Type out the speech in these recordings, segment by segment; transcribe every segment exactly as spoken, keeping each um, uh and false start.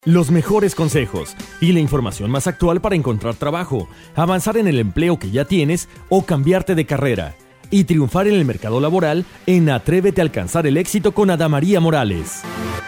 Los mejores consejos y la información más actual para encontrar trabajo, avanzar en el empleo que ya tienes o cambiarte de carrera y triunfar en el mercado laboral en Atrévete a alcanzar el éxito con Adamaría Morales.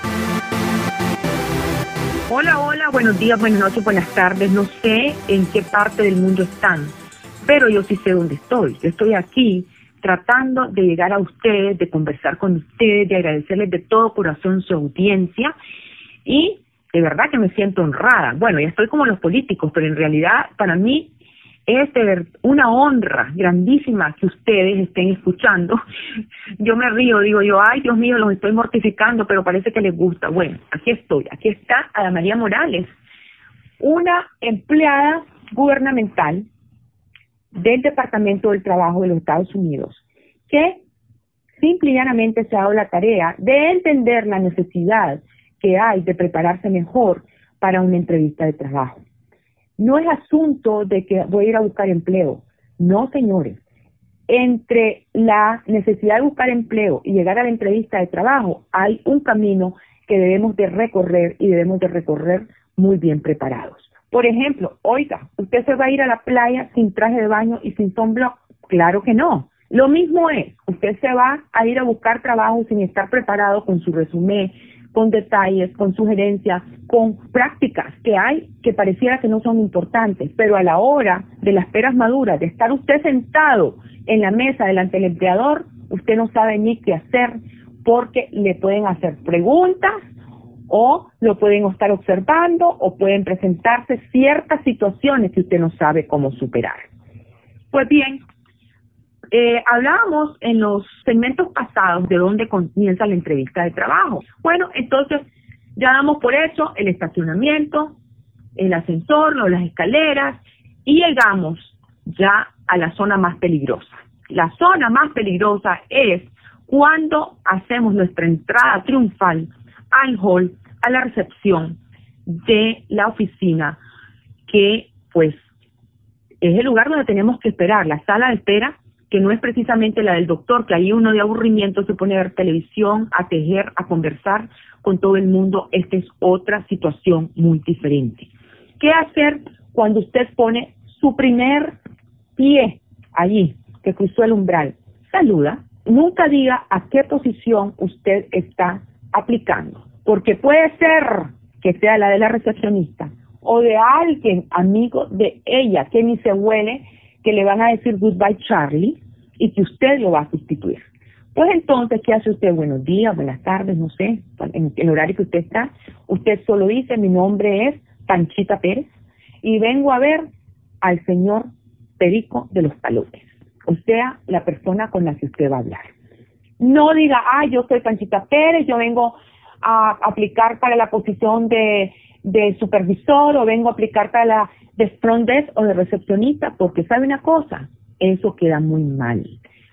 Hola, hola, buenos días, buenas noches, buenas tardes. No sé en qué parte del mundo están, pero yo sí sé dónde estoy. Yo estoy aquí tratando de llegar a ustedes, de conversar con ustedes, de agradecerles de todo corazón su audiencia y de verdad que me siento honrada. Bueno, ya estoy como los políticos, pero en realidad para mí es de ver una honra grandísima que ustedes estén escuchando. Yo me río, digo yo, ay Dios mío, los estoy mortificando, pero parece que les gusta. Bueno, aquí estoy, aquí está Adamaría Morales, una empleada gubernamental del Departamento del Trabajo de los Estados Unidos, que simple y llanamente se ha dado la tarea de entender la necesidad que hay de prepararse mejor para una entrevista de trabajo. No es asunto de que voy a ir a buscar empleo. No, señores. Entre la necesidad de buscar empleo y llegar a la entrevista de trabajo, hay un camino que debemos de recorrer y debemos de recorrer muy bien preparados. Por ejemplo, oiga, ¿usted se va a ir a la playa sin traje de baño y sin sunblock? Claro que no. Lo mismo es, usted se va a ir a buscar trabajo sin estar preparado con su resumen, con detalles, con sugerencias, con prácticas que hay que pareciera que no son importantes, pero a la hora de las peras maduras, de estar usted sentado en la mesa delante del empleador, usted no sabe ni qué hacer porque le pueden hacer preguntas o lo pueden estar observando o pueden presentarse ciertas situaciones que usted no sabe cómo superar. Pues bien, Eh, hablábamos en los segmentos pasados de dónde comienza la entrevista de trabajo. Bueno, entonces ya damos por hecho el estacionamiento, el ascensor, o las escaleras y llegamos ya a la zona más peligrosa. La zona más peligrosa es cuando hacemos nuestra entrada triunfal al hall, a la recepción de la oficina, que pues es el lugar donde tenemos que esperar, la sala de espera, que no es precisamente la del doctor, que ahí uno de aburrimiento se pone a ver televisión, a tejer, a conversar con todo el mundo. Esta es otra situación muy diferente. ¿Qué hacer cuando usted pone su primer pie allí, que cruzó el umbral? Saluda. Nunca diga a qué posición usted está aplicando, porque puede ser que sea la de la recepcionista o de alguien amigo de ella que ni se huele, que le van a decir goodbye Charlie y que usted lo va a sustituir. Pues entonces, ¿qué hace usted? Buenos días, buenas tardes, no sé, en el horario que usted está. Usted solo dice, mi nombre es Panchita Pérez y vengo a ver al señor Perico de los Palotes, o sea, la persona con la que usted va a hablar. No diga, ah, yo soy Panchita Pérez, yo vengo a aplicar para la posición de, de supervisor o vengo a aplicar para la de front desk o de recepcionista, porque sabe una cosa, eso queda muy mal.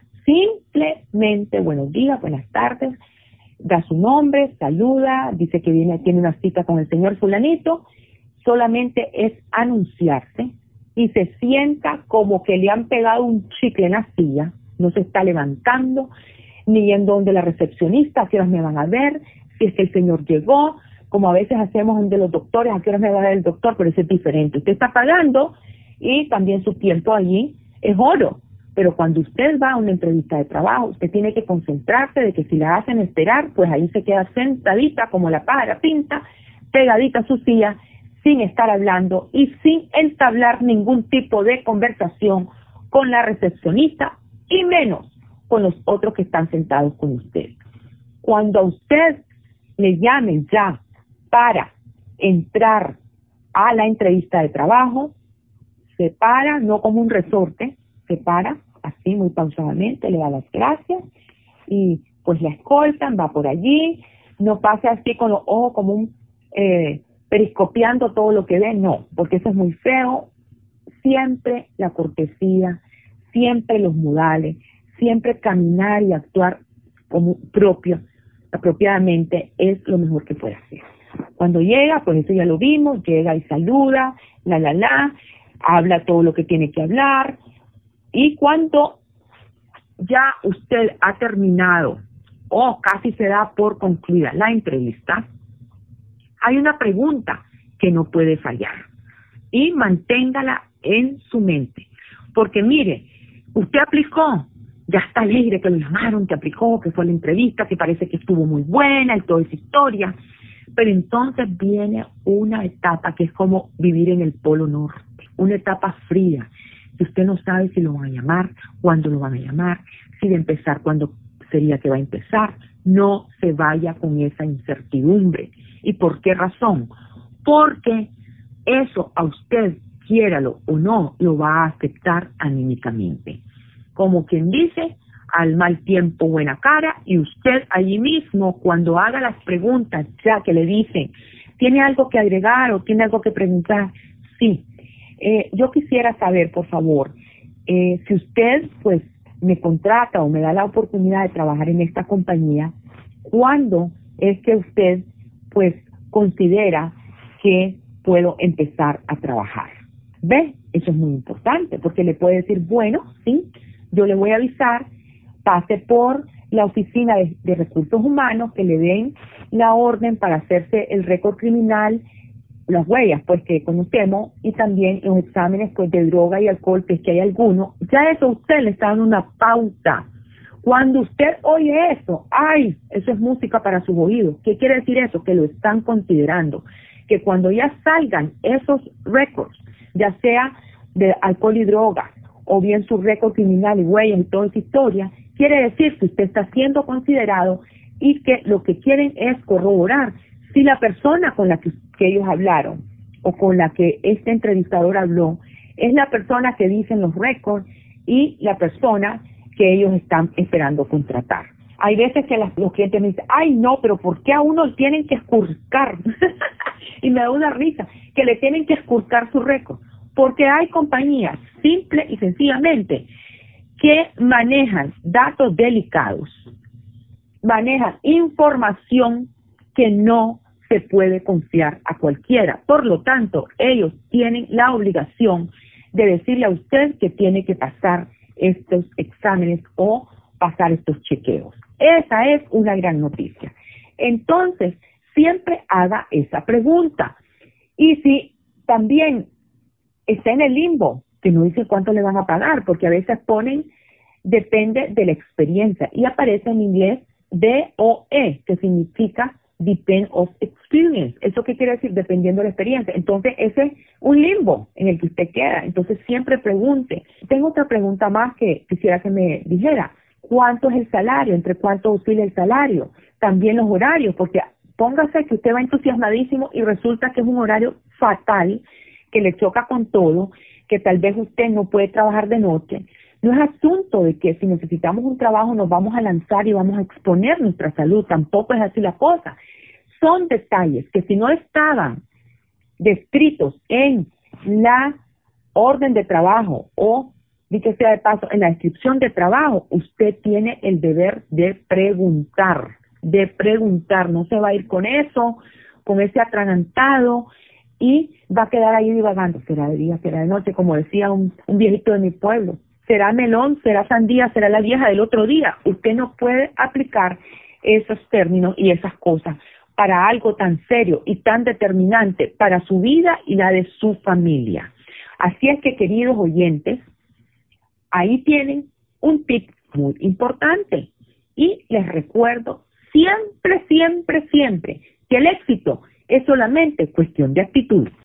Simplemente, buenos días, buenas tardes, da su nombre, saluda, dice que viene, tiene una cita con el señor fulanito, solamente es anunciarse y se sienta como que le han pegado un chicle en la silla, no se está levantando, ni en donde la recepcionista, a qué horas me van a ver, si es que el señor llegó, como a veces hacemos de los doctores, a qué hora me va a ver el doctor, pero eso es diferente. Usted está pagando y también su tiempo allí es oro. Pero cuando usted va a una entrevista de trabajo, usted tiene que concentrarse de que si la hacen esperar, pues ahí se queda sentadita como la pájara pinta, pegadita a su silla, sin estar hablando y sin entablar ningún tipo de conversación con la recepcionista y menos con los otros que están sentados con usted. Cuando a usted le llamen ya para entrar a la entrevista de trabajo, se para, no como un resorte, se para así muy pausadamente, le da las gracias y pues la escoltan, va por allí, no pase así con los ojos como un eh, periscopiando todo lo que ve, no, porque eso es muy feo. Siempre la cortesía, siempre los modales, siempre caminar y actuar como propio, apropiadamente es lo mejor que puede hacer. Cuando llega, pues eso ya lo vimos, llega y saluda, la la la, habla todo lo que tiene que hablar, y cuando ya usted ha terminado o casi se da por concluida la entrevista, hay una pregunta que no puede fallar y manténgala en su mente. Porque mire, usted aplicó, ya está alegre que lo llamaron, que aplicó, que fue la entrevista, que parece que estuvo muy buena y toda esa historia, pero entonces viene una etapa que es como vivir en el Polo Norte, una etapa fría, que usted no sabe si lo van a llamar, cuándo lo van a llamar, si de empezar, cuándo sería que va a empezar. No se vaya con esa incertidumbre. ¿Y por qué razón? Porque eso a usted, quiéralo o no, lo va a afectar anímicamente. Como quien dice, al mal tiempo buena cara, y usted allí mismo, cuando haga las preguntas, ya que le dicen, ¿tiene algo que agregar o tiene algo que preguntar? Sí. Eh, yo quisiera saber, por favor, eh, si usted pues me contrata o me da la oportunidad de trabajar en esta compañía, ¿cuándo es que usted pues considera que puedo empezar a trabajar? ¿Ve? Eso es muy importante, porque le puede decir, bueno, sí, yo le voy a avisar, pase por la oficina de, de recursos humanos, que le den la orden para hacerse el récord criminal, las huellas pues que conocemos, y también los exámenes pues de droga y alcohol, que es que hay alguno. Ya eso usted le está dando una pauta. Cuando usted oye eso, ¡ay! Eso es música para sus oídos. ¿Qué quiere decir eso? Que lo están considerando. Que cuando ya salgan esos récords, ya sea de alcohol y droga, o bien su récord criminal y huellas y toda esa historia, quiere decir que usted está siendo considerado y que lo que quieren es corroborar si la persona con la que, que ellos hablaron o con la que este entrevistador habló es la persona que dicen los récords y la persona que ellos están esperando contratar. Hay veces que las, los clientes me dicen, ay no, pero ¿por qué a uno tienen que escurcar? Y me da una risa, que le tienen que escurcar su récord. Porque hay compañías, simple y sencillamente, que manejan datos delicados, manejan información que no se puede confiar a cualquiera. Por lo tanto, ellos tienen la obligación de decirle a usted que tiene que pasar estos exámenes o pasar estos chequeos. Esa es una gran noticia. Entonces, siempre haga esa pregunta. Y si también está en el limbo, que no dice cuánto le van a pagar, porque a veces ponen, depende de la experiencia, y aparece en inglés D O E, que significa Depend of Experience. ¿Eso qué quiere decir? Dependiendo de la experiencia. Entonces, ese es un limbo en el que usted queda. Entonces, siempre pregunte. Tengo otra pregunta más que quisiera que me dijera. ¿Cuánto es el salario? ¿Entre cuánto oscila el salario? También los horarios, porque póngase que usted va entusiasmadísimo y resulta que es un horario fatal, que le choca con todo, que tal vez usted no puede trabajar de noche. No es asunto de que si necesitamos un trabajo nos vamos a lanzar y vamos a exponer nuestra salud, tampoco es así la cosa. Son detalles que si no estaban descritos en la orden de trabajo o, dicho sea de paso, en la descripción de trabajo, usted tiene el deber de preguntar, de preguntar, no se va a ir con eso, con ese atragantado, y va a quedar ahí divagando, será de día, será de noche, como decía un, un viejito de mi pueblo, será melón, será sandía, será la vieja del otro día. Usted no puede aplicar esos términos y esas cosas para algo tan serio y tan determinante para su vida y la de su familia. Así es que, queridos oyentes, ahí tienen un tip muy importante, y les recuerdo siempre, siempre, siempre que el éxito es solamente cuestión de actitud.